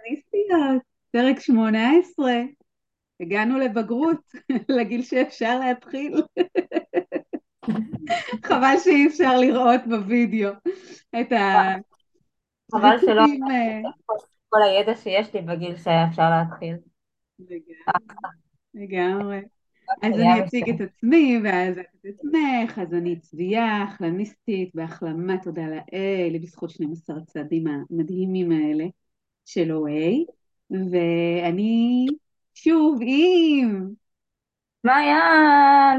פמיניסטיות, פרק 18, הגענו לבגרות, לגיל שאפשר להתחיל. חבל שאי אפשר לראות בווידאו את חבל שלא הריקודים. כל הידע שיש לי בגיל שאפשר להתחיל. לגמרי. אז נהיה אני אציג את משתנה. עצמי, ואז את עצמך. אז אני צביה, החלמיסטית, בהחלמה, תודה לאל, בזכות 12 הצעדים המדהימים האלה של OA, ואני שוב עם... מעיין,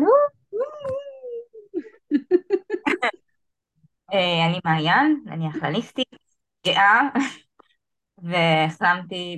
אני מעיין, אני אכלניסטית, גאה, והחלמתי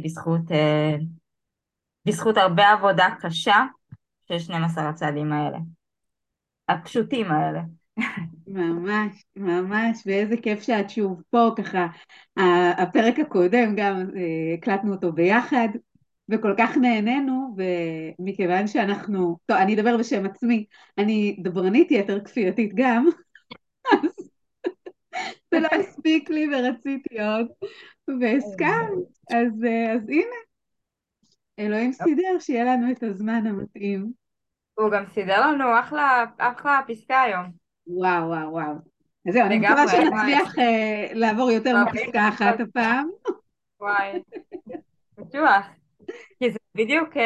בזכות הרבה עבודה קשה של 12 הצעדים האלה, הפשוטים האלה. ממש, ממש, ואיזה כיף שאת שוב פה, ככה, הפרק הקודם גם הקלטנו אותו ביחד, וכל כך נהנינו, ומכיוון שאנחנו, טוב, אני אדבר בשם עצמי, אני דברנית יתר כפייתית גם, זה לא הספיק לי ורציתי עוד, והסכמת, אז הנה, אלוהים סידר שיהיה לנו את הזמן המתאים. הוא גם סידר לנו אחלה פסקה היום. וואו, וואו, וואו. אז זהו, אני מקווה לגמרי, שנצליח לעבור יותר מפסקה אחת הפעם. וואי, בטוח. כי זה בדיוק,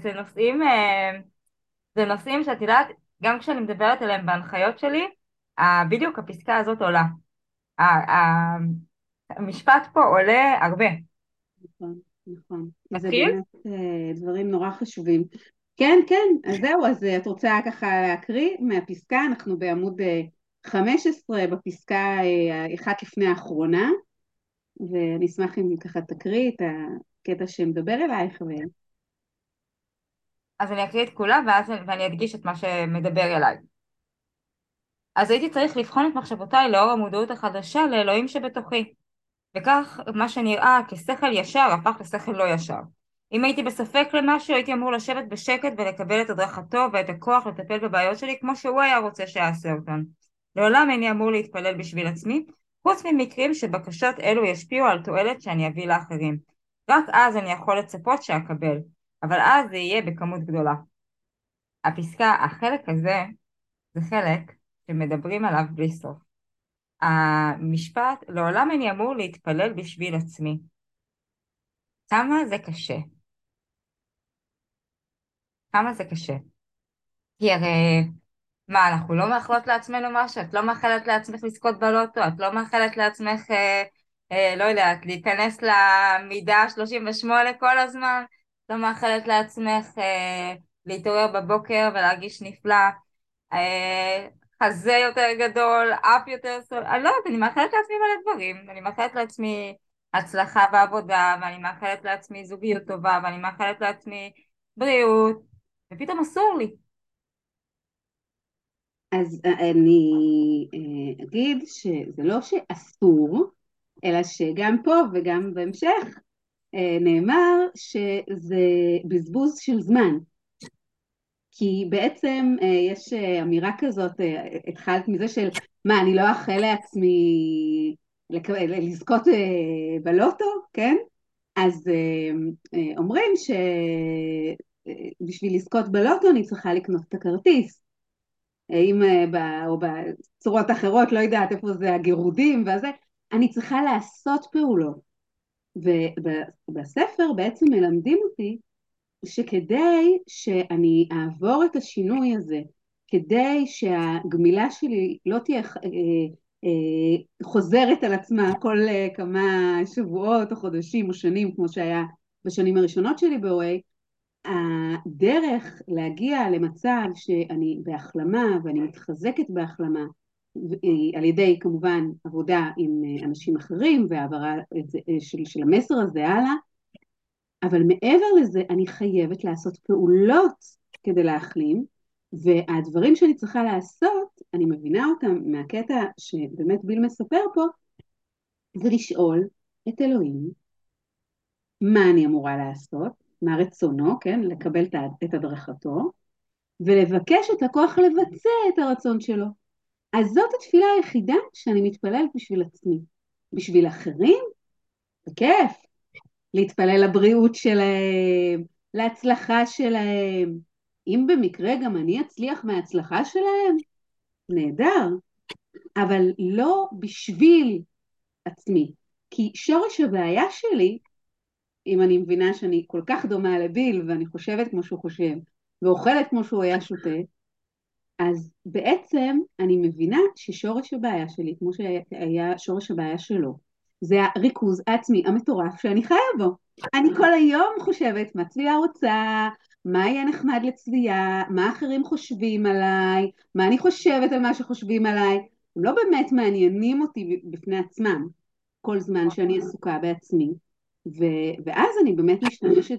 זה נושאים שאת יודעת, גם כשאני מדברת עליהם בהנחיות שלי, בדיוק הפסקה הזאת עולה. ה- ה- המשפט פה עולה הרבה. נכון, נכון. כי זה נתחיל? באמת דברים נורא חשובים. כן, כן, אז זהו, אז את רוצה ככה להקריא מהפסקה, אנחנו בעמוד 15 בפסקה אחת לפני האחרונה, ואני אשמח אם ככה תקריא את הקטע שמדבר אלייך. אז אני אקריא את כולה ואני אדגיש את מה שמדבר אליי. אז הייתי צריך לבחון את מחשבותיי לאור המודעות החדשה לאלוהים שבתוכי. וכך מה שנראה כשכל ישר הפך לשכל לא ישר. אם הייתי בספק למשהו, הייתי אמור לשבת בשקט ולקבל את הדרכתו ואת הכוח לטפל בבעיות שלי כמו שהוא היה רוצה שאעשה אותן. לעולם איני אמור להתפלל בשביל עצמי, חוץ ממקרים שבקשות אלו ישפיעו על תועלת שאני אביא לאחרים. רק אז אני יכול לצפות שאקבל, אבל אז זה יהיה בכמות גדולה. החלק הזה, זה חלק שמדברים עליו בלי סוף. המשפט, לעולם איני אמור להתפלל בשביל עצמי. כמה זה קשה. כמה זה קשה. כי הרי, מה, אנחנו לא מאחלות לעצמנו משהו? את לא מאחלת לעצמך לזכות בלוטו? את לא מאחלת לעצמך, לא יודעת, להיכנס למידה 38 כל הזמן? את לא מאחלת לעצמך להתעורר בבוקר ולהרגיש נפלא? אה, חזה יותר גדול, אף יותר סול, אני לא יודעת, אני מאחלת לעצמי מלא דברים, אני מאחלת לעצמי הצלחה בעבודה, ואני מאחלת לעצמי זוגיות טובה, ואני מאחלת לעצמי בריאות, ופתאום אסור לי. אז אני אגיד שזה לא שאסור, אלא שגם פה וגם בהמשך נאמר שזה בזבוז של זמן. כי בעצם יש אמירה כזאת, התחלת מזה של מה, אני לא אאחל לעצמי לזכות בלוטו, כן? אז אומרים שבשביל לזכות בלוטו אני צריכה לקנות את הכרטיס. אם או בצורות אחרות, לא יודעת איפה זה הגירודים והזה, אני צריכה לעשות פעולות. ובספר בעצם מלמדים אותי שכדי שאני אעבור את השינוי הזה, כדי שהגמילה שלי לא תהיה חוזרת על עצמה כל כמה שבועות או חודשים או שנים, כמו שהיה בשנים הראשונות שלי ב-OA, הדרך להגיע למצב שאני בהחלמה ואני מתחזקת בהחלמה, על ידי כמובן עבודה עם אנשים אחרים והעברה של המסר הזה הלאה, אבל מעבר לזה אני חייבת לעשות פעולות כדי להחלים, והדברים שאני צריכה לעשות, אני מבינה אותם מהקטע שבאמת ביל מספר פה, זה לשאול את אלוהים מה אני אמורה לעשות, מה רצונו, כן, לקבל את הדרכתו, ולבקש את הכוח לבצע את הרצון שלו. אז זאת התפילה היחידה שאני מתפללת בשביל עצמי. בשביל אחרים, זה כיף, להתפלל לבריאות שלהם, להצלחה שלהם. אם במקרה גם אני אצליח מההצלחה שלהם, נהדר, אבל לא בשביל עצמי. כי שורש הבעיה שלי, אם אני מבינה שאני כל כך דומה לביל, ואני חושבת כמו שהוא חושב, ואוכלת כמו שהוא היה שותה, אז בעצם אני מבינה ששורש הבעיה שלי, כמו שהיה שורש הבעיה שלו, זה הריכוז העצמי המטורף שאני חיה בו. אני כל היום חושבת מה צביה רוצה, מה יהיה נחמד לצביה, מה אחרים חושבים עליי, מה אני חושבת על מה שחושבים עליי. הם לא באמת מעניינים אותי בפני עצמם, כל זמן שאני עסוקה בעצמי. ואז אני באמת משתמשת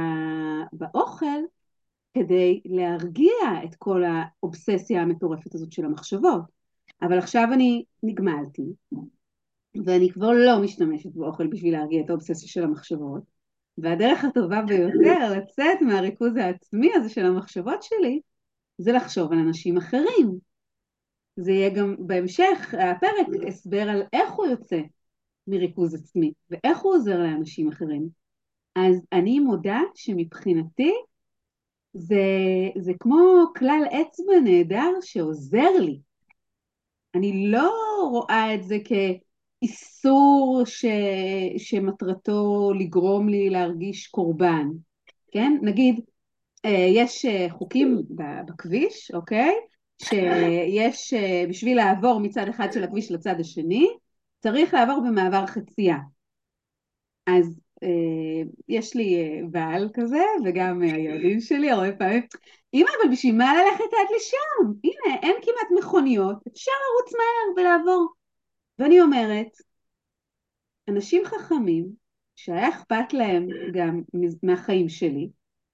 באוכל כדי להרגיע את כל האובססיה המטורפת הזאת של המחשבות. אבל עכשיו אני נגמלתי, ואני כבר לא משתמשת באוכל בשביל להרגיע את האובססיה של המחשבות, והדרך הטובה ביותר לצאת מהריכוז העצמי הזה של המחשבות שלי, זה לחשוב על אנשים אחרים. זה יהיה גם בהמשך הפרק הסבר על איך הוא יוצא מריכוז עצמי, ואיך הוא עוזר לאנשים אחרים. אז אני מודה שמבחינתי, זה, זה כמו כלל אצבע נהדר שעוזר לי. אני לא רואה את זה כאיסור שמטרתו לגרום לי להרגיש קורבן, כן? נגיד, יש חוקים בכביש, אוקיי? שיש, בשביל לעבור מצד אחד של הכביש לצד השני, צריך לעבור במעבר חצייה. אז יש לי בעל כזה, וגם הילדים שלי הרבה פעמים, אמא, אבל בשביל מה ללכת עד לשם? הנה, אין כמעט מכוניות, אפשר לרוץ מהר ולעבור. ואני אומרת, אנשים חכמים, שהיה אכפת להם גם מהחיים שלי,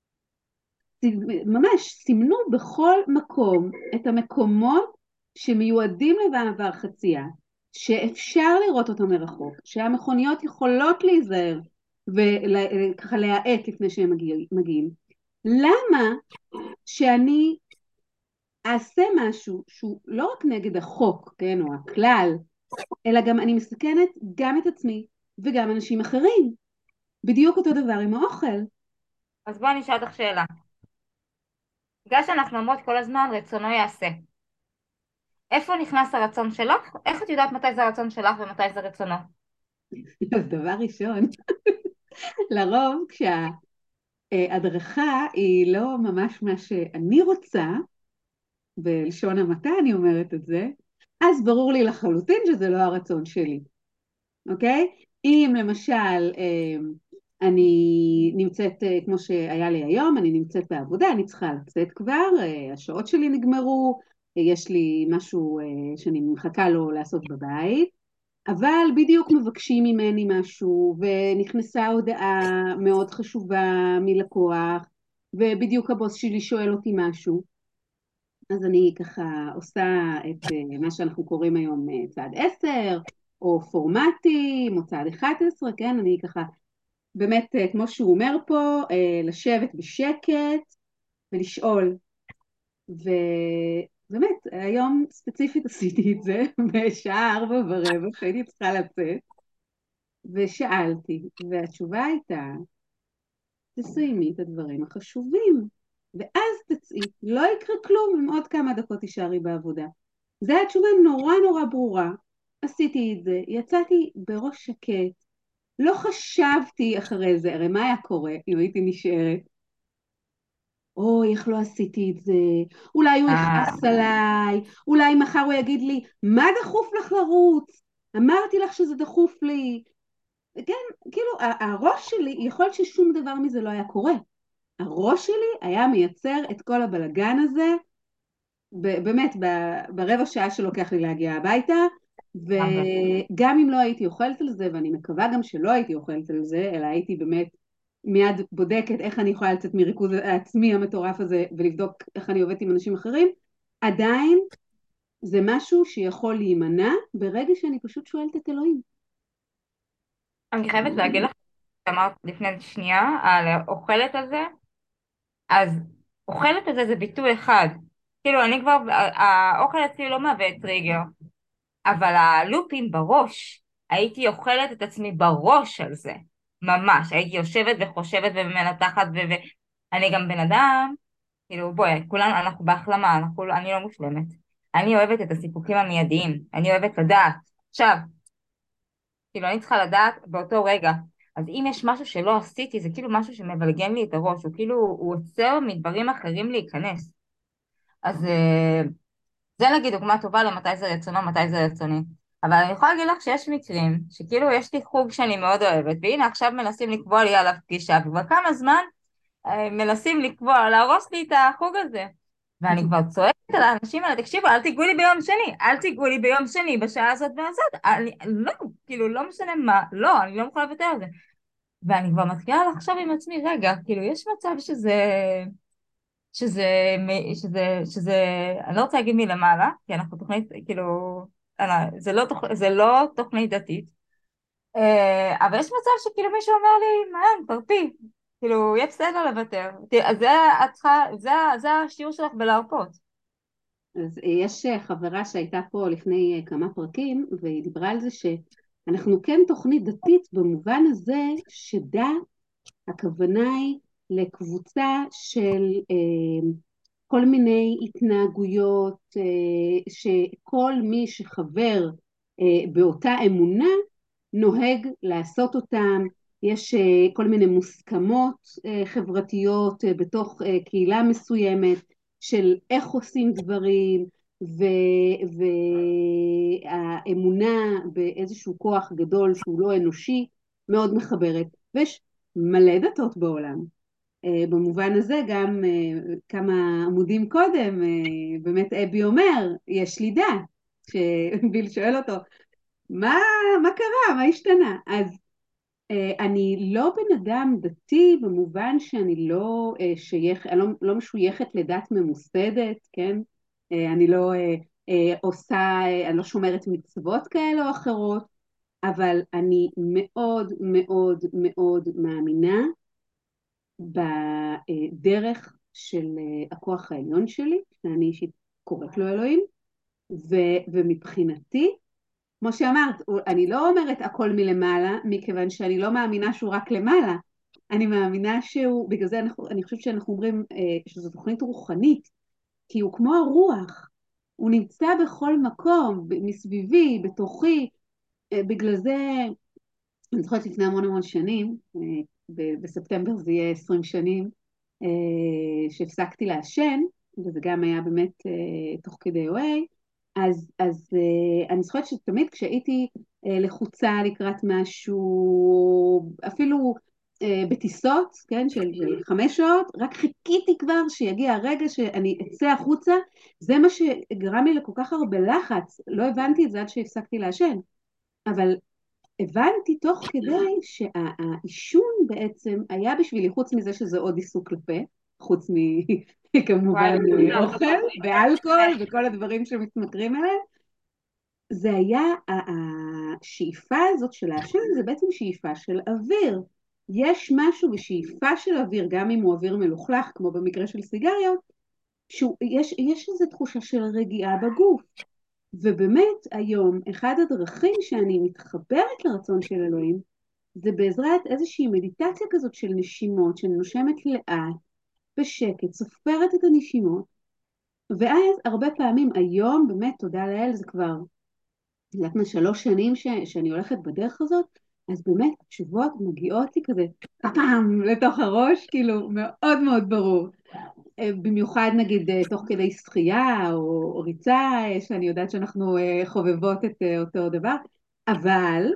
ממש סימנו בכל מקום את המקומות שמיועדים למעבר חצייה, שאפשר לראות אותם מרחוק, שהמכוניות יכולות להיזהר וככה להאט לפני שהם מגיעים. למה שאני אעשה משהו שהוא לא רק נגד החוק, כן, או הכלל, אלא גם אני מסכנת גם את עצמי וגם אנשים אחרים. בדיוק אותו דבר עם האוכל. אז בואי אני אשאל אותך שאלה. בגלל שאנחנו אומרות כל הזמן רצונו יעשה. איפה נכנס הרצון שלך? איך את יודעת מתי זה הרצון שלך ומתי זה רצונו? אז דבר ראשון, לרוב כשההדרכה היא לא ממש מה שאני רוצה, בלשון המעטה אני אומרת את זה, אז ברור לי לחלוטין שזה לא הרצון שלי, אוקיי? אם למשל אני נמצאת, כמו שהיה לי היום, אני נמצאת בעבודה, אני צריכה לצאת כבר, השעות שלי נגמרו, יש לי משהו שאני מחכה לו לעשות בבית, אבל בדיוק מבקשים ממני משהו, ונכנסה הודעה מאוד חשובה מלקוח, ובדיוק הבוס שלי שואל אותי משהו, אז אני ככה עושה את מה שאנחנו קוראים היום צעד 10, או פורמטים, או צעד 11, כן? אני ככה, באמת, כמו שהוא אומר פה, לשבת בשקט ולשאול. ובאמת, היום ספציפית עשיתי את זה, בשעה 4:15, שהייתי צריכה לצאת, ושאלתי, והתשובה הייתה, תסיימי את הדברים החשובים, ואז תצאי, לא יקרה כלום אם עוד כמה דקות תישארי בעבודה. זו התשובה נורא נורא ברורה, עשיתי את זה, יצאתי בראש שקט, לא חשבתי אחרי זה, הרי מה היה קורה אם הייתי נשארת? אוי, איך לא עשיתי את זה, אולי הוא יכעס עליי, אולי מחר הוא יגיד לי, מה דחוף לך לרוץ? אמרתי לך שזה דחוף לי. כן, כאילו, הראש שלי, יכול להיות ששום דבר מזה לא היה קורה. הראש שלי היה מייצר את כל הבלגן הזה, באמת, ברבע שעה שלוקח לי להגיע הביתה, וגם אם לא הייתי אוכלת על זה, ואני מקווה גם שלא הייתי אוכלת על זה, אלא הייתי באמת מיד בודקת איך אני יכולה לצאת מריכוז העצמי המטורף הזה, ולבדוק איך אני עובדת עם אנשים אחרים, עדיין זה משהו שיכול להימנע ברגע שאני פשוט שואלת את אלוהים. אני חייבת להגיד לך, אמרת לפני שנייה על אוכלת על זה, אז אוכלת על זה זה ביטוי אחד. כאילו אני כבר, האוכל אצלי לא מהווה טריגר, אבל הלופים בראש, הייתי אוכלת את עצמי בראש על זה. ממש, הייתי יושבת וחושבת ומנתחת, ואני גם בן אדם, כאילו בואי, כולנו, אנחנו בהחלמה, אני לא מושלמת. אני אוהבת את הסיפוקים המיידיים, אני אוהבת לדעת. עכשיו, כאילו אני צריכה לדעת באותו רגע. אז אם יש משהו שלא עשיתי, זה כאילו משהו שמבלגן לי את הראש, הוא כאילו, הוא עוצר מדברים אחרים להיכנס. אז זה נגיד דוגמה טובה למתי זה רצונו, מתי זה רצוני. אבל אני יכולה להגיד לך שיש מקרים שכאילו יש לי חוג שאני מאוד אוהבת, והנה עכשיו מנסים לקבוע לי עליו פגישה, וכבר כמה זמן מנסים לקבוע, להרוס לי את החוג הזה. ואני כבר צועקת על האנשים האלה, תקשיבו, אל תיגעו לי ביום שני, אל תיגעו לי ביום שני בשעה הזאת והזאת, לא, כאילו לא משנה מה, לא, אני לא יכולה לוותר על זה. ואני כבר מתחילה לחשוב עם עצמי, רגע, כאילו יש מצב שזה, שזה, אני לא רוצה להגיד מלמעלה, כי אנחנו תוכנית, כאילו, זה לא תוכנית דתית, אבל יש מצב שכאילו מישהו אומר לי, מעיין, תרפי, כאילו, יהיה בסדר לוותר. אז את צריכה, זה השיעור שלך בלהרפות. אז יש חברה שהייתה פה לפני כמה פרקים, והיא דיברה על זה שאנחנו כן תוכנית דתית במובן הזה שדת, הכוונה היא לקבוצה של כל מיני התנהגויות שכל מי שחבר באותה אמונה נוהג לעשות אותם. יש כל מיני מוסכמות חברתיות בתוך קהילה מסוימת של איך עושים דברים, והאמונה באיזשהו כוח גדול שהוא לא אנושי מאוד מחברת. ויש מלא דתות בעולם. במובן הזה גם כמה עמודים קודם, באמת אבי אומר, יש לי דת, שביל שואל אותו, מה, מה קרה, מה השתנה? אז אני לא בן אדם דתי במובן שאני לא לא משויכת לדת ממוסדת, כן? אני לא עושה, אני לא שומרת מצוות כאלה או אחרות, אבל אני מאוד מאוד מאוד מאמינה בדרך של הכוח העליון שלי, שאני אישית קוראת לו אלוהים, ומבחינתי, כמו שאמרת, אני לא אומרת הכל מלמעלה, מכיוון שאני לא מאמינה שהוא רק למעלה. אני מאמינה שהוא, בגלל זה אני חושבת שאנחנו אומרים שזו תוכנית רוחנית, כי הוא כמו הרוח, הוא נמצא בכל מקום, מסביבי, בתוכי, בגלל זה, אני זוכרת לפני המון המון שנים, בספטמבר זה יהיה 20 שנים, שהפסקתי לעשן, וזה גם היה באמת תוך כדי OA, אז אני זוכרת שתמיד כשהייתי לחוצה לקראת משהו, אפילו בטיסות, כן, של 5 שעות, רק חיכיתי כבר שיגיע הרגע שאני אצא החוצה, זה מה שגרם לי לכל כך הרבה לחץ, לא הבנתי את זה עד שהפסקתי לעשן, אבל הבנתי תוך כדי שהעישון בעצם היה בשבילי, חוץ מזה שזה עוד עיסוק לפה, חוץ וואי, מכמובן בארצות אוכל הברית. ואלכוהול וכל הדברים שמתמכרים אליהם, זה היה השאיפה הזאת של העשן, זה בעצם שאיפה של אוויר. יש משהו בשאיפה של אוויר, גם אם הוא אוויר מלוכלך, כמו במקרה של סיגריות, יש איזו תחושה של רגיעה בגוף. ובאמת היום, אחד הדרכים שאני מתחברת לרצון של אלוהים, זה בעזרת איזושהי מדיטציה כזאת של נשימות, שאני נושמת לאט, בשקט, סופרת את הנשימות, ואז הרבה פעמים היום, באמת תודה לאל, זה כבר, יודעת מה, 3 שנים שאני הולכת בדרך הזאת, אז באמת התשובות מגיעות לי כזה, פעם לתוך הראש, כאילו מאוד מאוד ברור. במיוחד נגיד תוך כדי שחייה או ריצה, שאני יודעת שאנחנו חובבות את אותו דבר, אבל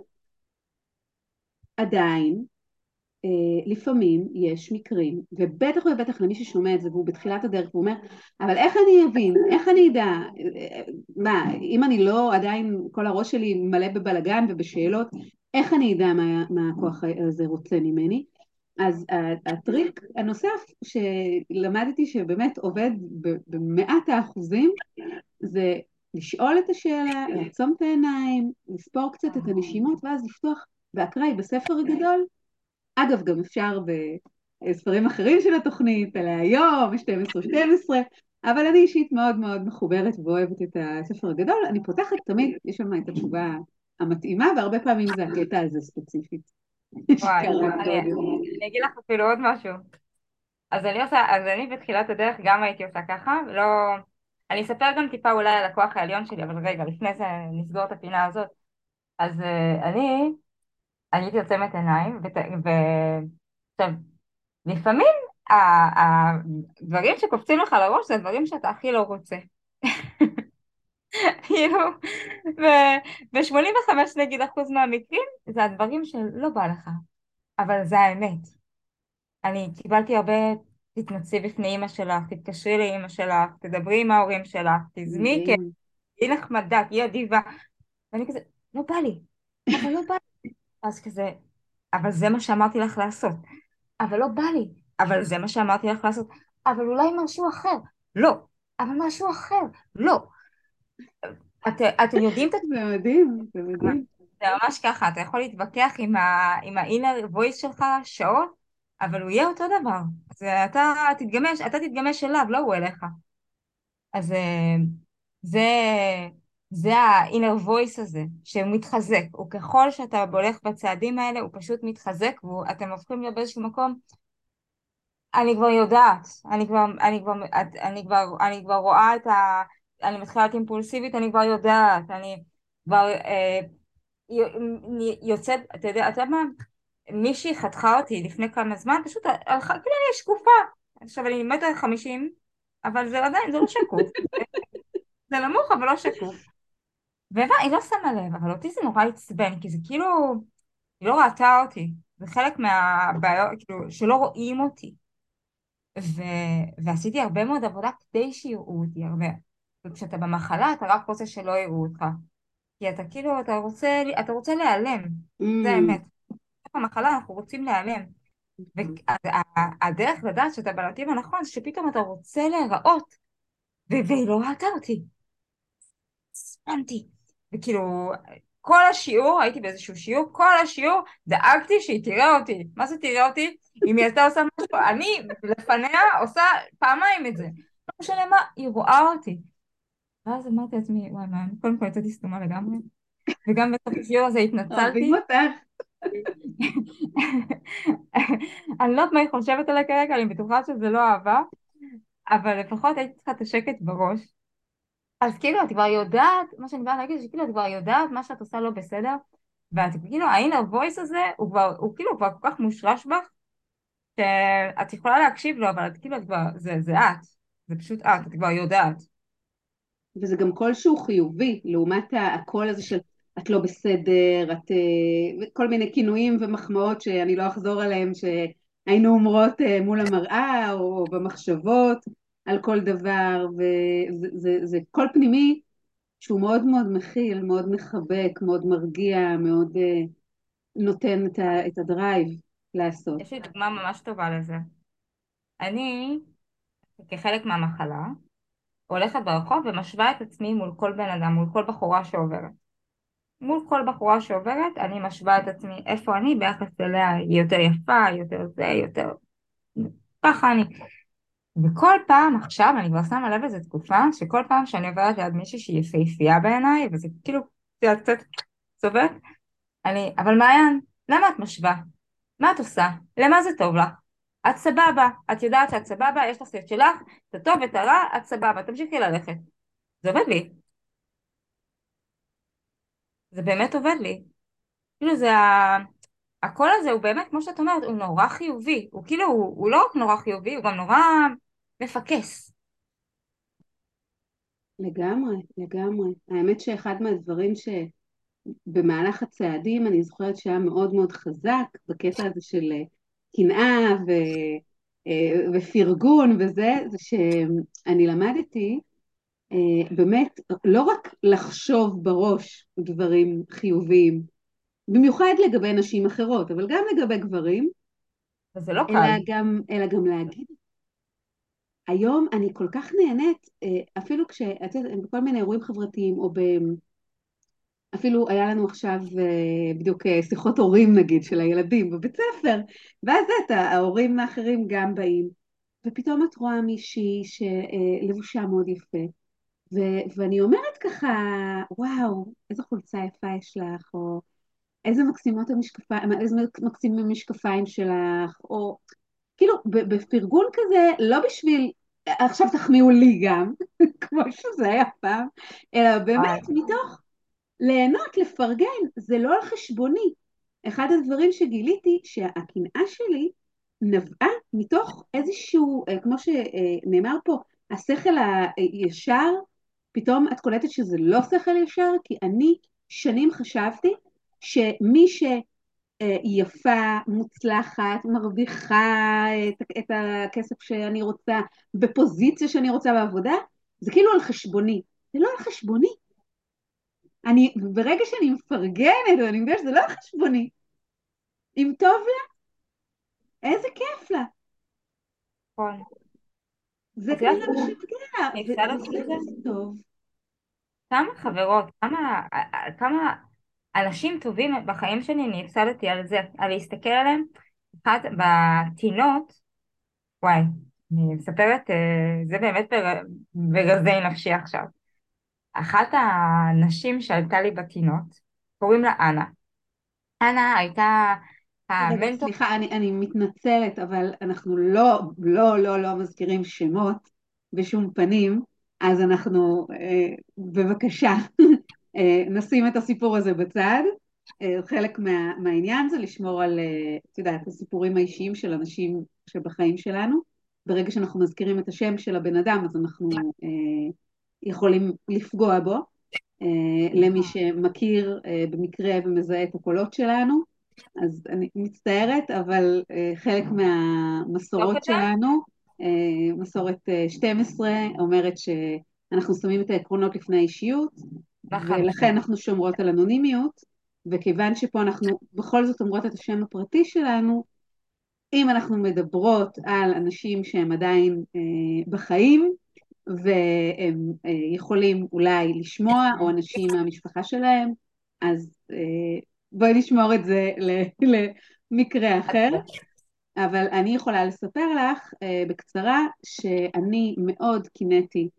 עדיין לפעמים יש מקרים, ובטח ובטח למי ששומע את זה והוא בתחילת הדרך, הוא אומר, אבל איך אני אבין, איך אני אדע, מה, אם אני לא, עדיין כל הראש שלי מלא בבלגן ובשאלות, איך אני אדע מה הכוח הזה רוצה ממני? אז הטריק הנוסף שלמדתי שבאמת עובד ב100%, זה לשאול את השאלה, לעצום את העיניים, לספור קצת את הנשימות, ואז לפתוח באקראי בספר הגדול. אגב, גם אפשר בספרים אחרים של התוכנית, על היום, 12-12, אבל אני אישית מאוד מאוד מחוברת ואוהבת את הספר הגדול. אני פותחת תמיד, יש שם את התשובה המתאימה, והרבה פעמים זה הקטע הזה ספציפית. וואי, קרה קודם. אני אגיד לך אפילו עוד משהו. אז אני בתחילת הדרך גם הייתי עושה ככה, לא... אני אספר גם טיפה אולי על הכוח העליון שלי, אבל רגע, לפני זה נסגור את הפינה הזאת. אז אני הייתי עוצמת עיניים, עכשיו, לפעמים הדברים שקופצים לך לראש זה הדברים שאתה הכי לא רוצה. כאילו, ב-85 נגיד אחוז מהמקרים זה הדברים שלא בא לך, אבל זה האמת. אני קיבלתי הרבה, תתנצלי בפני אמא שלך, תתקשרי לאמא שלך, תדברי עם ההורים שלך, תזמי, מדהים. תהיי נחמדה, תהיי אדיבה. ואני כזה, לא בא לי, אבל לא בא לי. אז כזה, אבל זה מה שאמרתי לך לעשות. אבל לא בא לי, אבל זה מה שאמרתי לך לעשות. אבל אולי משהו אחר. לא, אבל משהו אחר. לא. אתם יודעים את זה מדהים, זה התשובה. מדהים. זה ממש ככה, אתה יכול להתווכח עם ה-inner voice שלך שעות, אבל הוא יהיה אותו דבר. אז אתה תתגמש אליו, לא הוא אליך. אז זה, זה ה-inner voice הזה, שהוא מתחזק. וככל שאתה הולך בצעדים האלה, הוא פשוט מתחזק, ואתם הופכים להיות באיזשהו מקום. אני כבר יודעת, אני כבר רואה אני מתחילה להיות אימפולסיבית, אני כבר יודעת, אני כבר יוצאת, אתה יודע מה, מישהי חתכה אותי לפני כמה זמן, פשוט הלכה, כאילו אני שקופה, עכשיו אני 1.50 מטר, אבל זה עדיין, זה לא שקוף, זה נמוך אבל לא שקוף, והיא לא שמה לב, אבל אותי זה נורא עצבן, כי זה כאילו, היא לא ראתה אותי, זה חלק מהבעיות, כאילו, שלא רואים אותי. ו... ועשיתי הרבה מאוד עבודה כדי שיראו אותי הרבה. וכשאתה במחלה אתה רק רוצה שלא יראו אותך. כי אתה כאילו, אתה רוצה להיעלם. זה Mm, האמת. במחלה אנחנו רוצים להיעלם. והדרך לדעת שאתה בנתיב הנכון זה שפתאום אתה רוצה להיראות, והיא לא ראתה אותי. ספנתי. וכאילו, כל השיעור, הייתי באיזשהו שיעור, כל השיעור דאגתי שהיא תראה אותי. מה זה תראה אותי? אם היא הייתה עושה משהו, אני לפניה עושה פעמיים את זה. לא משנה מה, היא רואה אותי. ואז אמרתי לעצמי, וואי, מה, קודם כל יצאתי סתומה לגמרי, וגם בתוך השיעור הזה אוהבים התנצלתי. אותך. אני לא יודעת מה היא חושבת עליי כרגע, אני בטוחה שזה לא אהבה, אבל לפחות הייתי צריכה את השקט בראש. אז כאילו את כבר יודעת, מה שאני באה להגיד, שכאילו את כבר יודעת מה שאת עושה לא בסדר, ואת כאילו, ה-inner voice הזה, הוא כאילו כבר כל כך מושרש בך, שאת יכולה להקשיב לו, אבל את כאילו, את כבר, זה את, זה פשוט את כבר יודעת. וזה גם קול שהוא חיובי, לעומת הקול הזה של את לא בסדר, כל מיני כינויים ומחמאות שאני לא אחזור עליהם, שהיינו אומרות מול המראה או במחשבות על כל דבר, וזה קול פנימי שהוא מאוד מאוד מכיל, מאוד מחבק, מאוד מרגיע, מאוד נותן את הדרייב לעשות. יש לי דוגמה ממש טובה לזה. אני, כחלק מהמחלה, הולכת ברחוב ומשווה את עצמי מול כל בן אדם, מול כל בחורה שעוברת. מול כל בחורה שעוברת, אני משווה את עצמי איפה אני ביחס אליה, היא יותר יפה, היא יותר זה, יותר... ככה אני. וכל פעם עכשיו, אני כבר שמה לב איזה תקופה, שכל פעם שאני עוברת ליד מישהי שהיא יפהפייה בעיניי, וזה כאילו, זה קצת צובט, אבל מעיין, למה את משווה? מה את עושה? למה זה טוב לך? את סבבה, את יודעת שאת סבבה, יש לך את שלך, את הטוב ואת הרע, את סבבה, תמשיכי ללכת. זה עובד לי, זה באמת עובד לי. כאילו הקול הזה הוא באמת, כמו שאת אומרת, הוא נורא חיובי, הוא כאילו, הוא לא רק נורא חיובי, הוא גם נורא מפקס. לגמרי, לגמרי. האמת שאחד מהדברים שבמהלך הצעדים אני זוכרת שהיה מאוד מאוד חזק בקטע הזה של קנאה ופרגון וזה, זה שאני למדתי באמת לא רק לחשוב בראש דברים חיוביים, במיוחד לגבי נשים אחרות, אבל גם לגבי גברים, וזה לא אלא קל. גם להגיד, היום אני כל כך נהנית, אפילו כשאת יודעת, בכל מיני אירועים חברתיים, או אפילו היה לנו עכשיו בדיוק שיחות הורים נגיד של הילדים בבית ספר, ואז את ההורים האחרים גם באים, ופתאום את רואה מישהי שלבושה מאוד יפה, ואני אומרת ככה, וואו, איזו חולצה יפה יש לך, או איזה מקסימות המשקפיים, איזה מקסימים המשקפיים שלך, או כאילו בפרגון כזה, לא בשביל, עכשיו תחמיאו לי גם, כמו שזה היה פעם, אלא וואי, באמת מתוך ליהנות, לפרגן, זה לא על חשבוני. אחד הדברים שגיליתי, שהקנאה שלי נבעה מתוך איזשהו, כמו שנאמר פה, השכל הישר, פתאום את קולטת שזה לא שכל ישר, כי אני שנים חשבתי שמי שיפה, מוצלחת, מרוויחה את הכסף שאני רוצה, בפוזיציה שאני רוצה בעבודה, זה כאילו על חשבוני. זה לא על חשבוני. ברגע שאני מפרגנת, אני מבינה שזה לא על חשבוני. אם טוב לה, איזה כיף לה. נכון. זה את יודעת, כנראה מה שפגיעה, אני הפסדתי את זה? וזה טוב. כמה חברות, כמה אנשים טובים בחיים שלי אני הפסדתי על זה, על להסתכל עליהם. אחת בטינות, וואי, אני מספרת, זה באמת בגזי נפשי עכשיו. אחת הנשים שעלתה לי בטינות, קוראים לה אנה. אנה הייתה רגע, המנטור. סליחה, אני מתנצלת, אבל אנחנו לא מזכירים שמות בשום פנים, אז אנחנו, בבקשה, נשים את הסיפור הזה בצד. חלק מהעניין זה לשמור על, את יודעת, הסיפורים האישיים של אנשים שבחיים שלנו. ברגע שאנחנו מזכירים את השם של הבן אדם, אז אנחנו יכולים לפגוע בו. למי שמכיר במקרה ומזהה את הקולות שלנו. אז אני מצטערת, אבל חלק תוך מהמסורות את זה? שלנו, מסורת 12, אומרת שאנחנו שמים את העקרונות לפני האישיות, ולכן לחלוטין. אנחנו שומרות על אנונימיות, וכיוון שפה אנחנו בכל זאת אומרות את השם הפרטי שלנו, אם אנחנו מדברות על אנשים שהם עדיין בחיים, והם יכולים אולי לשמוע, או אנשים מהמשפחה שלהם, אז בואי נשמור את זה למקרה אחר. אבל אני יכולה לספר לך בקצרה שאני מאוד קינאתי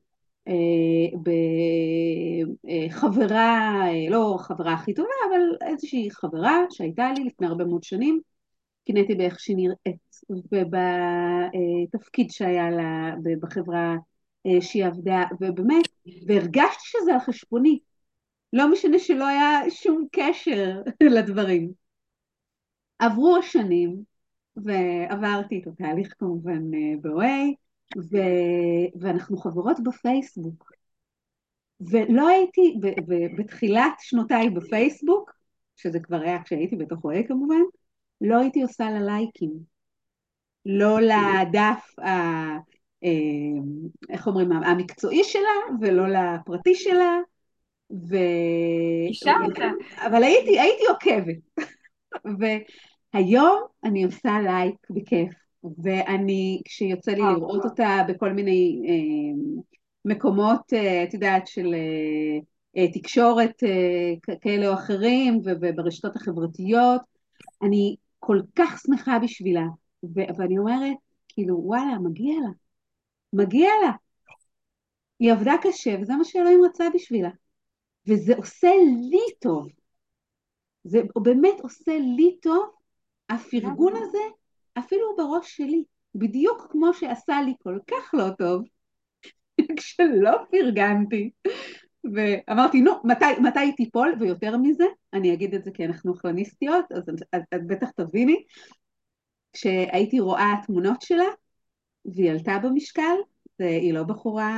בחברה, לא חברה הכי טובה, אבל איזושהי חברה שהייתה לי לפני הרבה מאוד שנים, קינאתי באיך שהיא נראית ובתפקיד שהיה לה בחברה שהיא עבדה, ובאמת, והרגשתי שזה על חשבוני, לא משנה שלא היה שום קשר לדברים. עברו השנים, ועברתי את התהליך כמובן ב-OA, ואנחנו חברות בפייסבוק. ולא הייתי, בתחילת שנותיי בפייסבוק, שזה כבר היה כשהייתי בתוך OA כמובן, לא הייתי עושה לה לייקים. לא לדף אה, איך אומרים, המקצועי שלה, ולא לפרטי שלה, ו... אישה אותה. אבל הייתי עוקבת. והיום אני עושה לייק בכיף, ואני, כשיוצא לי וואו, לראות אותה בכל מיני מקומות, את יודעת, של תקשורת כאלה או אחרים, וברשתות החברתיות, אני כל כך שמחה בשבילה, ואני אומרת, כאילו, וואלה, מגיע לה, מגיע לה. היא עבדה קשה, וזה מה שאלוהים רצה בשבילה. וזה עושה לי טוב. זה באמת עושה לי טוב, הפרגון הזה, אפילו בראש שלי, בדיוק כמו שעשה לי כל כך לא טוב, כשלא פרגנתי. ואמרתי, נו, מתי היא תיפול? ויותר מזה, אני אגיד את זה כי אנחנו אכלניסטיות, אז את בטח תביני, כשהייתי רואה תמונות שלה, והיא עלתה במשקל, והיא לא בחורה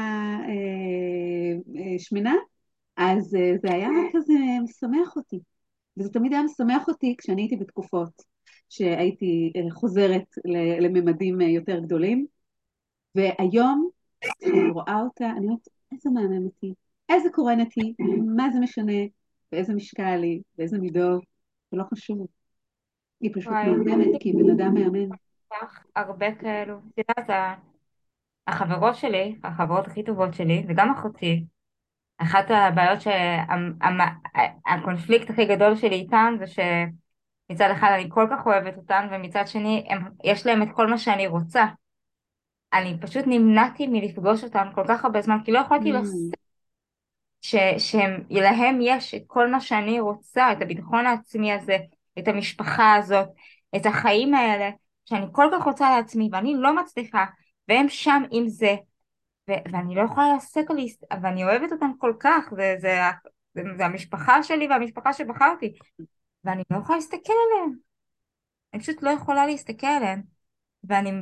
שמנה, אז זה היה כזה משמח אותי. וזה תמיד היה משמח אותי כשאני הייתי בתקופות שהייתי חוזרת לממדים יותר גדולים, והיום כשאני רואה אותה, אני אומרת, איזה מהממת היא, איזה קורנת היא, מה זה משנה, באיזה משקל היא, באיזה מידות, זה לא חשוב. היא פשוט וואי, מהממת, כי היא בן אדם מהמם. כך הרבה כאלו. את יודעת, החברות שלי, החברות הכי טובות שלי, וגם אחותי, אחת הבעיות שהקונפליקט הכי גדול שלי איתן זה שמצד אחד אני כל כך אוהבת אותן ומצד שני יש להם את כל מה שאני רוצה. אני פשוט נמנעתי מלפגוש אותן כל כך הרבה זמן כי לא יכולתי Mm, לשאת שלהם יש את כל מה שאני רוצה, את הביטחון העצמי הזה, את המשפחה הזאת, את החיים האלה, שאני כל כך רוצה לעצמי, ואני לא מצליחה, והם שם עם זה, ואני לא יכולה להסק על ואני אוהבת אותם כל כך, זה המשפחה שלי והמשפחה שבחרתי, ואני לא יכולה להסתכל עליהם, אני פשוט לא יכולה להסתכל עליהם, ואני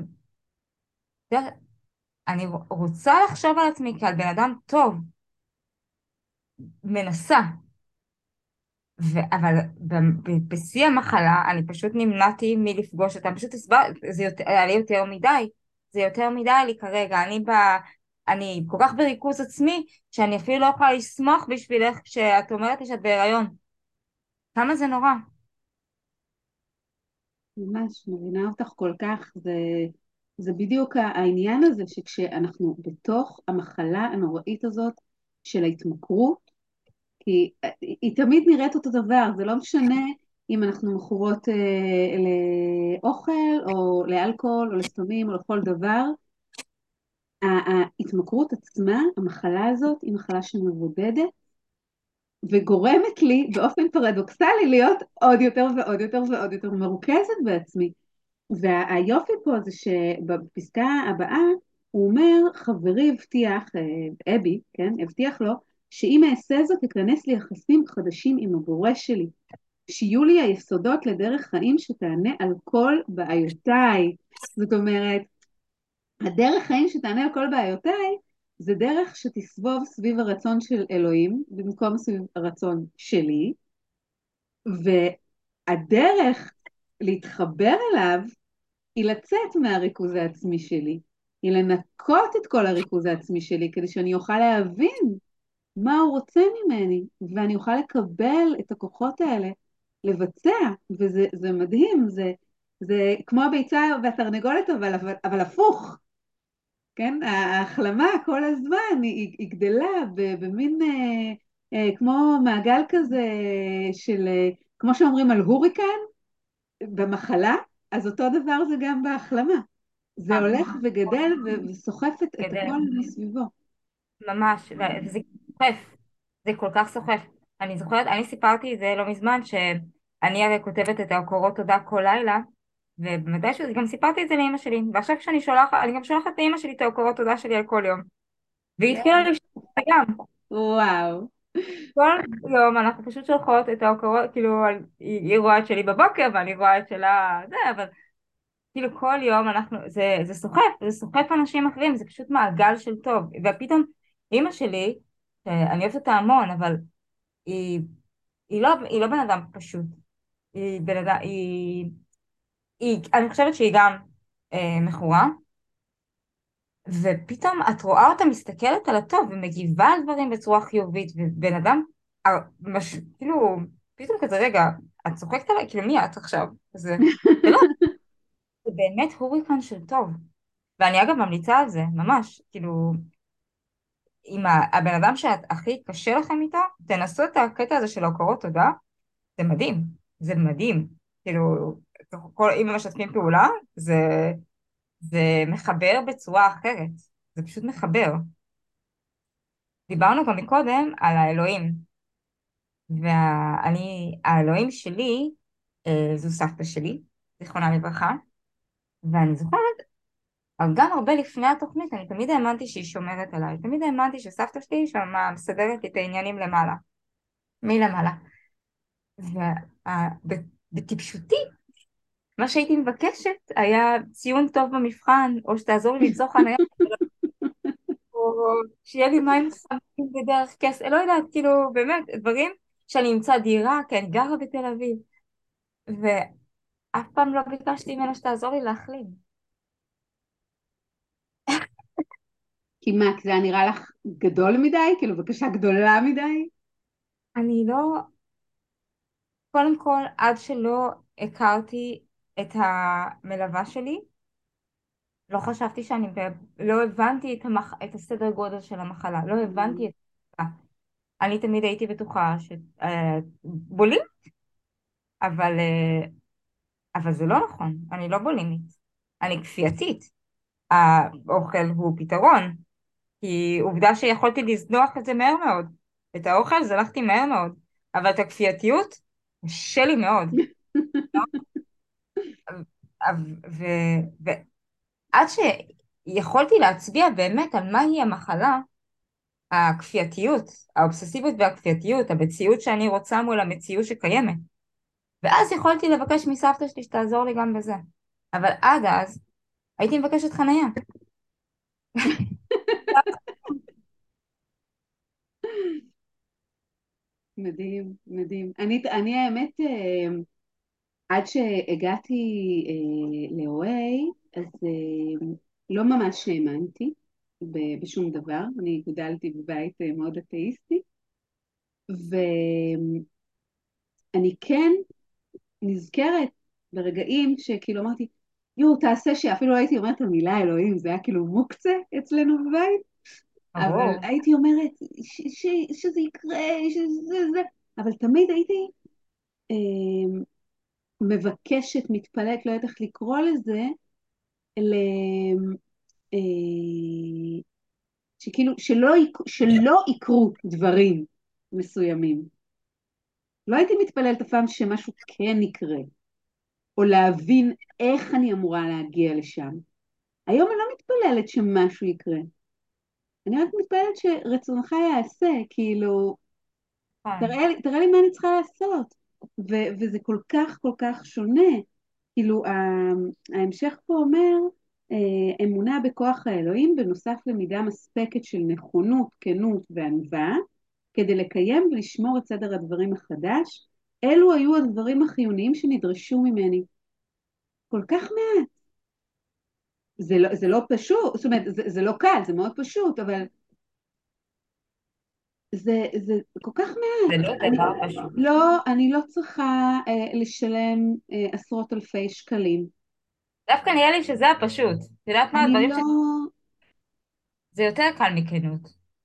אני רוצה לחשוב על עצמי כעל בן אדם טוב, מנסה, אבל בשיא המחלה אני פשוט נמנעתי מלפגוש אותם, פשוט זה היה לי יותר מדי, זה יותר מדי לי כרגע, אני כל כך בריכוז עצמי, שאני אפילו לא יכולה לשמוח בשבילך כשאת אומרת לי שאת בהיריון. כמה זה נורא. ממש מבינה אותך כל כך, זה בדיוק העניין הזה שכשאנחנו בתוך המחלה הנוראית הזאת של ההתמכרות, כי היא תמיד נראית אותו דבר, זה לא משנה אם אנחנו מכורות לאוכל או לאלכוהול או לסמים או לכל דבר, ההתמכרות עצמה, המחלה הזאת, היא מחלה שמבודדת וגורמת לי באופן פרדוקסלי להיות עוד יותר ועוד יותר ועוד יותר מרוכזת בעצמי. והיופי פה זה שבפסקה הבאה הוא אומר, חברי הבטיח, אבי, כן, הבטיח לו, שאם אעשה זאת אכנס ליחסים חדשים עם הבורא שלי, שיהיו לי היסודות לדרך חיים שתענה על כל בעיותיי. זאת אומרת, הדרך חיים שתענה על כל בעיותיי, זה דרך שתסבוב סביב הרצון של אלוהים, במקום סביב הרצון שלי, והדרך להתחבר אליו, היא לצאת מהריכוז העצמי שלי, היא לנקות את כל הריכוז העצמי שלי, כדי שאני אוכל להבין מה הוא רוצה ממני, ואני אוכל לקבל את הכוחות האלה, לבצע, וזה מדהים, זה כמו הביצה והתרנגולת, אבל הפוך. כן, ההחלמה כל הזמן היא גדלה במין כמו מעגל כזה של, כמו שאומרים על הוריקן במחלה, אז אותו דבר זה גם בהחלמה. זה הולך וגדל וסוחף את כדי, הכל מסביבו. ממש, וזה סוחף, זה כל כך סוחף. אני זוכרת, אני סיפרתי את זה לא מזמן, שאני הרי כותבת את ההוקרות תודה כל לילה, ומתישהו גם סיפרתי את זה לאמא שלי, ועכשיו כשאני שולחת, אני גם שולחת לאמא שלי את ההוקרות תודה שלי על כל יום. והיא התחילה לשתות גם. וואו. כל יום אנחנו פשוט שולחות את ההוקרות, כאילו, היא רואה את שלי בבוקר ואני רואה את שלה, זה, אבל כאילו כל יום זה סוחף, זה סוחף אנשים אחרים, זה פשוט מעגל של טוב. ופתאום אימא שלי, אני אוהבת אותה המון, אבל היא, היא לא בן אדם פשוט. היא בן אדם, אני חושבת שהיא גם מכורה, ופתאום את רואה אותה מסתכלת על הטוב ומגיבה על דברים בצורה חיובית, ובן אדם, כאילו, פתאום כזה רגע, את צוחקת עליי? כאילו מי את עכשיו? ולא, זה באמת הוריקן של טוב. ואני אגב ממליצה על זה, ממש, כאילו, עם הבן אדם שאת הכי קשה לכם איתו, תנסו את הקטע הזה של ההוקרות תודה, זה מדהים, זה מדהים. כאילו, אם הם משתפים פעולה, זה מחבר בצורה אחרת, זה פשוט מחבר. דיברנו גם מקודם על האלוהים, האלוהים שלי, זו סבתא שלי, זיכרונה לברכה, ואני זוכרת, אבל גם הרבה לפני התוכנית, אני תמיד האמנתי שהיא שומרת עליי, תמיד האמנתי שסבתא שלי שמה מסדרת לי את העניינים למעלה, מלמעלה. ובטיפשותי, מה שהייתי מבקשת היה ציון טוב במבחן, או שתעזור לי למצוא חניה, או שיהיה לי מים חמים בדרך כסף, לא יודעת, כאילו, באמת, דברים שאני אמצא דירה, כי אני גרה בתל אביב, ואף פעם לא ביקשתי ממנה שתעזור לי להחלים. כי מה, כי זה היה נראה לך גדול מדי? כאילו בקשה גדולה מדי? אני לא, קודם כל, עד שלא הכרתי את המלווה שלי, לא חשבתי לא הבנתי את הסדר גודל של המחלה, לא הבנתי את זה. אני תמיד הייתי בטוחה שבולים, אבל, אבל זה לא נכון, אני לא בולימית, אני כפייתית. האוכל הוא פתרון, כי עובדה שיכולתי לזנוח את זה מהר מאוד. את האוכל זנחתי מהר מאוד, אבל את הכפייתיות, קשה לי מאוד. ועד שיכולתי להצביע באמת על מהי המחלה, הכפייתיות, האובססיביות והכפייתיות, המציאות שאני רוצה מול המציאות שקיימת. ואז יכולתי לבקש מסבתא שלי שתעזור לי גם בזה. אבל עד אז הייתי מבקשת חנייה. מדהים, מדהים. אני האמת, עד שהגעתי ל-OA, אז לא ממש האמנתי בשום דבר. אני גדלתי בבית מאוד אתאיסטי, ואני כן נזכרת ברגעים שכאילו אמרתי, יואו, תעשה שאפילו לא הייתי אומרת את המילה אלוהים, זה היה כאילו מוקצה אצלנו בבית, אבל ברור. הייתי אומרת שזה יקרה, שזה זה, אבל תמיד הייתי אה, מבקשת, מתפלאת, לא יודעת איך לקרוא לזה, ל... אה, שכאילו, שלא יקרו דברים מסוימים. לא הייתי מתפללת אף פעם שמשהו כן יקרה, או להבין איך אני אמורה להגיע לשם. היום אני לא מתפללת שמשהו יקרה. אני רק מתפללת שרצונך יעשה, כאילו, נכון. תראה לי מה אני צריכה לעשות. וזה כל כך כל כך שונה. כאילו, ההמשך פה אומר, אמונה בכוח האלוהים, בנוסף למידה מספקת של נכונות, כנות וענווה, כדי לקיים ולשמור את סדר הדברים החדש, אלו היו הדברים החיוניים שנדרשו ממני. כל כך מעט. זה לא פשוט, זאת אומרת, זה לא קל, זה מאוד פשוט, אבל זה כל כך זה מעט. לא דבר פשוט. אני לא צריכה לשלם עשרות אלפי שקלים. דווקא נראה לי שזה הפשוט. את יודעת מה? אני לא... זה יותר קל מכנות.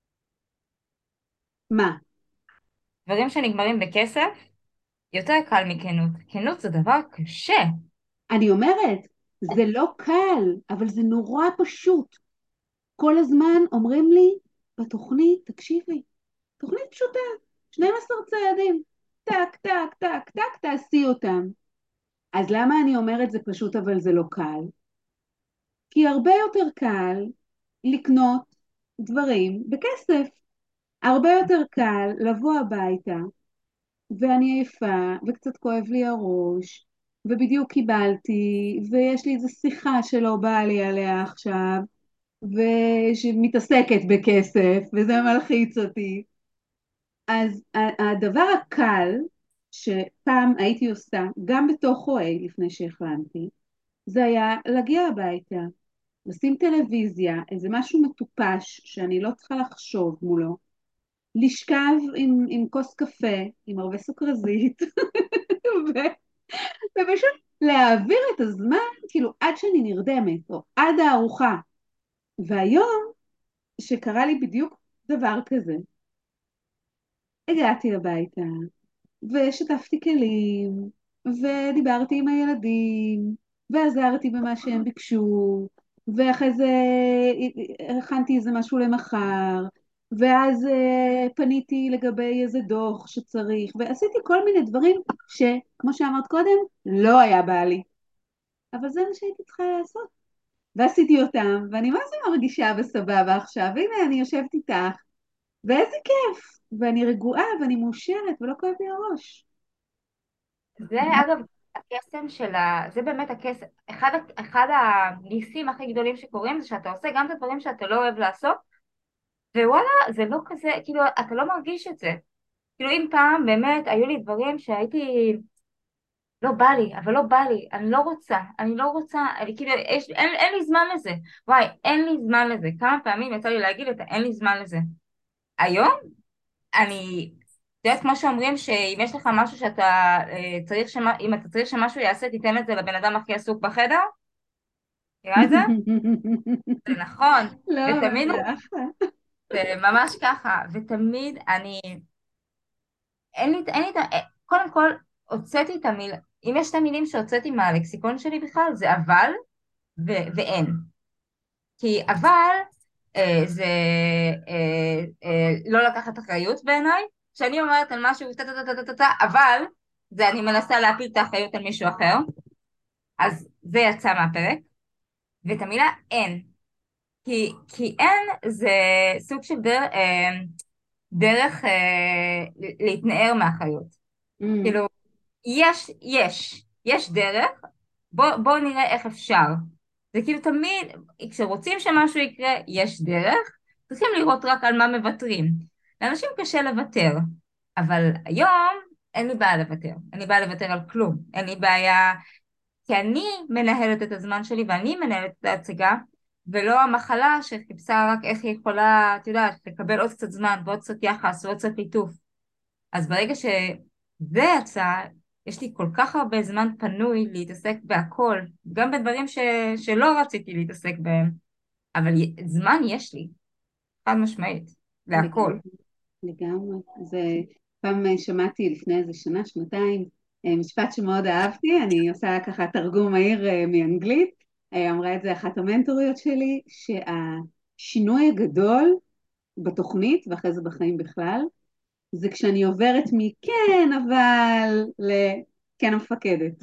מה? דברים שנגמרים בכסף, יותר קל מכנות. כנות זה דבר קשה. אני אומרת, זה לא קל, אבל זה נורא פשוט. כל הזמן אומרים לי בתוכנית, תקשיבי, תוכנית פשוטה, 12 צעדים, טק, טק, טק, טק, תעשי אותם. אז למה אני אומרת זה פשוט אבל זה לא קל? כי הרבה יותר קל לקנות דברים בכסף. הרבה יותר קל לבוא הביתה, ואני עייפה, וקצת כואב לי הראש, ובדיוק קיבלתי, ויש לי איזו שיחה שלא באה לי עליה עכשיו, ושמתעסקת בכסף, וזה מלחיץ אותי. אז הדבר הקל שפעם הייתי עושה, גם בתוך OA לפני שהחלמתי, זה היה להגיע הביתה, לשים טלוויזיה, איזה משהו מטופש שאני לא צריכה לחשוב מולו, לשכב עם כוס קפה, עם הרבה סוכרזית, ו- ופשוט להעביר את הזמן, כאילו עד שאני נרדמת, או עד הארוחה. והיום, שקרה לי בדיוק דבר כזה, הגעתי הביתה, ושטפתי כלים, ודיברתי עם הילדים, ועזרתי במה שהם ביקשו, ואחרי זה הכנתי איזה משהו למחר, ואז פניתי לגבי איזה דוח שצריך, ועשיתי כל מיני דברים שכמו שאמרת קודם, לא היה בא לי. אבל זה מה שהייתי צריכה לעשות. ועשיתי אותם, ואני מה זה מרגישה בסבבה עכשיו, הנה אני יושבת איתך, ואיזה כיף, ואני רגועה ואני מאושרת ולא כואב לי הראש. זה אגב הקסם של זה באמת הקסם, אחד הניסים הכי גדולים שקורים זה שאתה עושה גם את הדברים שאתה לא אוהב לעשות, ווואלה, זה לא כזה, כאילו, אתה לא מרגיש את זה. כאילו, אם פעם באמת היו לי דברים שהייתי, לא בא לי, אבל לא בא לי, אני לא רוצה, כאילו, אין לי זמן לזה. וואי, אין לי זמן לזה. כמה פעמים יצא לי להגיד את אין לי זמן לזה. היום, אני, את יודעת, כמו שאומרים, שאם יש לך משהו שאתה אם אתה צריך שמשהו יעשה, תיתן את זה לבן אדם הכי עסוק בחדר? תראה את זה? זה נכון. לא, אבל ותמיד, זה אחלה. זה ממש ככה, ותמיד קודם כל, הוצאתי את המילה, אם יש את המילים שהוצאתי מהלקסיקון שלי בכלל, זה אבל ואין. כי אבל, זה לא לקחת אחריות בעיניי. כשאני אומרת על משהו, אבל זה אני מנסה להפיל את האחריות על מישהו אחר, אז זה יצא מהפרק. ואת המילה אין, כי אין זה סוג של דרך להתנער מאחריות. Mm, כאילו, יש דרך, בוא נראה איך אפשר. זה כאילו תמיד, כשרוצים שמשהו יקרה, יש דרך, צריכים לראות רק על מה מוותרים. לאנשים קשה לוותר, אבל היום אין לי בעיה לוותר. אין לי בעיה לוותר על כלום. אין לי בעיה, כי אני מנהלת את הזמן שלי ואני מנהלת את ההצגה, ולא המחלה שחיפשה רק איך היא יכולה, את יודעת, לקבל עוד קצת זמן ועוד קצת יחס ועוד קצת ליטוף. אז ברגע שזה יצא, יש לי כל כך הרבה זמן פנוי להתעסק בהכל, גם בדברים שלא רציתי להתעסק בהם, אבל זמן יש לי, חד משמעית, להכל. לגמרי, לגמרי. זה פעם שמעתי לפני איזה שנה, שנתיים, משפט שמאוד אהבתי, אני עושה ככה תרגום מהיר מאנגלית, אמרה את זה אחת המנטוריות שלי, שהשינוי הגדול בתוכנית, ואחרי זה בחיים בכלל, זה כשאני עוברת מכן אבל לכן המפקדת.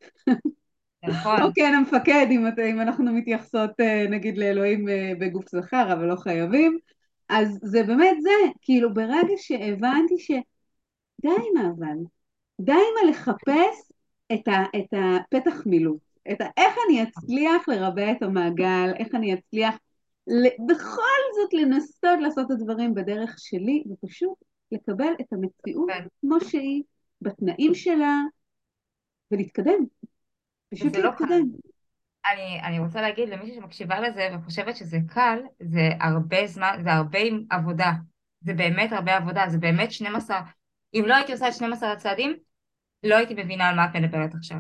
זה נכון. או כן המפקד, אם אנחנו מתייחסות נגיד לאלוהים בגוף זכר, אבל לא חייבים. אז זה באמת זה, כאילו ברגע שהבנתי שדי עם אבל, די עם לחפש את הפתח מילוט, איך אני אצליח לרבע את המעגל, איך אני אצליח בכל זאת לנסות לעשות את הדברים בדרך שלי, ופשוט לקבל את המציאות כן. כמו שהיא, בתנאים שלה, ולהתקדם, פשוט וזה לא קל. להתקדם. אני רוצה להגיד למישהי שמקשיבה לזה וחושבת שזה קל, זה הרבה זמן, זה הרבה עבודה. זה באמת הרבה עבודה, זה באמת 12. אם לא הייתי עושה את 12 הצעדים, לא הייתי מבינה על מה את מדברת עכשיו.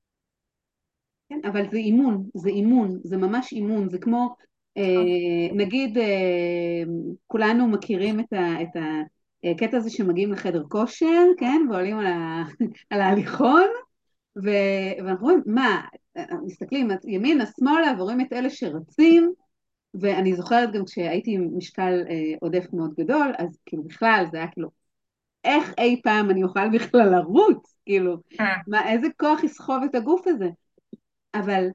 כן, אבל זה אימון, זה אימון, זה ממש אימון, זה כמו, נגיד, כולנו מכירים את הקטע הזה שמגיעים לחדר כושר, כן, ועולים על ההליכון, ואנחנו רואים, מה, מסתכלים ימינה, שמאלה, ורואים את אלה שרצים, ואני זוכרת גם כשהייתי עם משקל עודף מאוד גדול, אז כאילו בכלל זה היה כאילו, איך אי פעם אני אוכל בכלל לרוץ, כאילו, איזה כוח יסחוב את הגוף הזה, אבל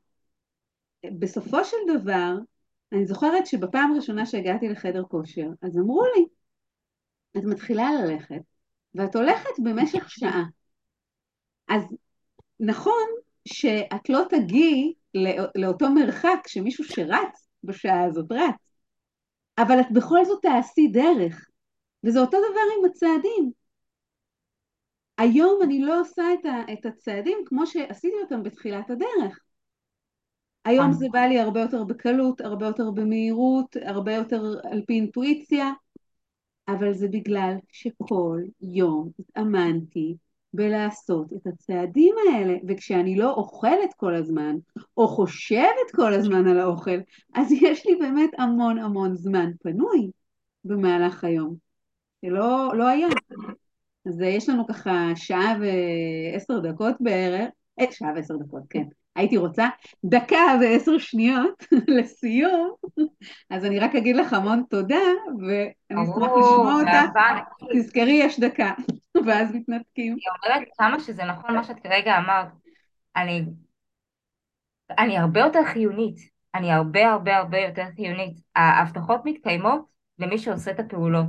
בסופו של דבר, אני זוכרת שבפעם הראשונה שהגעתי לחדר כושר, אז אמרו לי, את מתחילה ללכת, ואת הולכת במשך שעה. אז נכון שאת לא תגיעי לאותו מרחק שמישהו שרץ בשעה הזאת רץ, אבל את בכל זאת תעשי דרך, וזה אותו דבר עם הצעדים. היום אני לא עושה את הצעדים כמו שעשיתי אותם בתחילת הדרך. היום זה בא לי הרבה יותר בקלות, הרבה יותר במהירות, הרבה יותר על פי אינטואיציה, אבל זה בגלל שכל יום התאמנתי בלעשות את הצעדים האלה, וכשאני לא אוכלת כל הזמן, או חושבת כל הזמן על האוכל, אז יש לי באמת המון המון זמן פנוי במהלך היום, שלא היה. אז יש לנו ככה שעה ועשר דקות בערך, שעה ועשר דקות, כן. הייתי רוצה דקה ועשר שניות לסיום, אז אני רק אגיד לך המון תודה, ואני אשמח לשמוע ברור, אותך. באהבה ענקית. תזכרי, יש דקה, ואז מתנתקים. אני אומרת כמה שזה נכון מה שאת כרגע אמרת. אני, אני הרבה יותר חיונית. אני הרבה הרבה הרבה יותר חיונית. ההבטחות מתקיימות למי שעושה את הפעולות.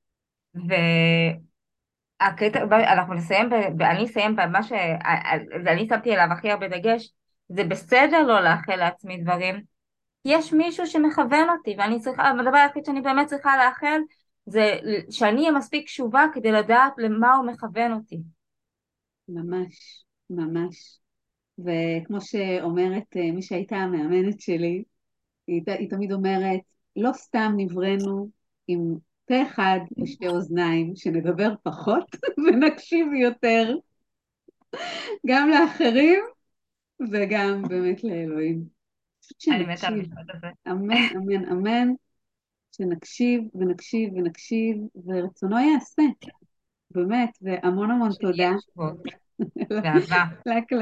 והקטע, אנחנו נסיים, אני אסיים במה שאני שמתי עליו הכי הרבה דגש. זה בסדר לא לאחל לעצמי דברים. יש מישהו שמכוון אותי, ואני צריכה, הדבר היחיד שאני באמת צריכה לאחל, זה שאני אהיה מספיק קשובה כדי לדעת למה הוא מכוון אותי. ממש, ממש. וכמו שאומרת מי שהייתה המאמנת שלי, היא תמיד אומרת, לא סתם נבראנו עם פה אחד ושתי אוזניים, שנדבר פחות ונקשיב יותר, גם לאחרים וגם באמת לאלוהים. פשוט אני מתה על שנקשיב, המשפט הזה. אמן, אמן, אמן, שנקשיב ונקשיב ונקשיב, ורצונו יעשה, באמת, והמון המון שנהיה תודה. קשובות. באהבה. להקלטה.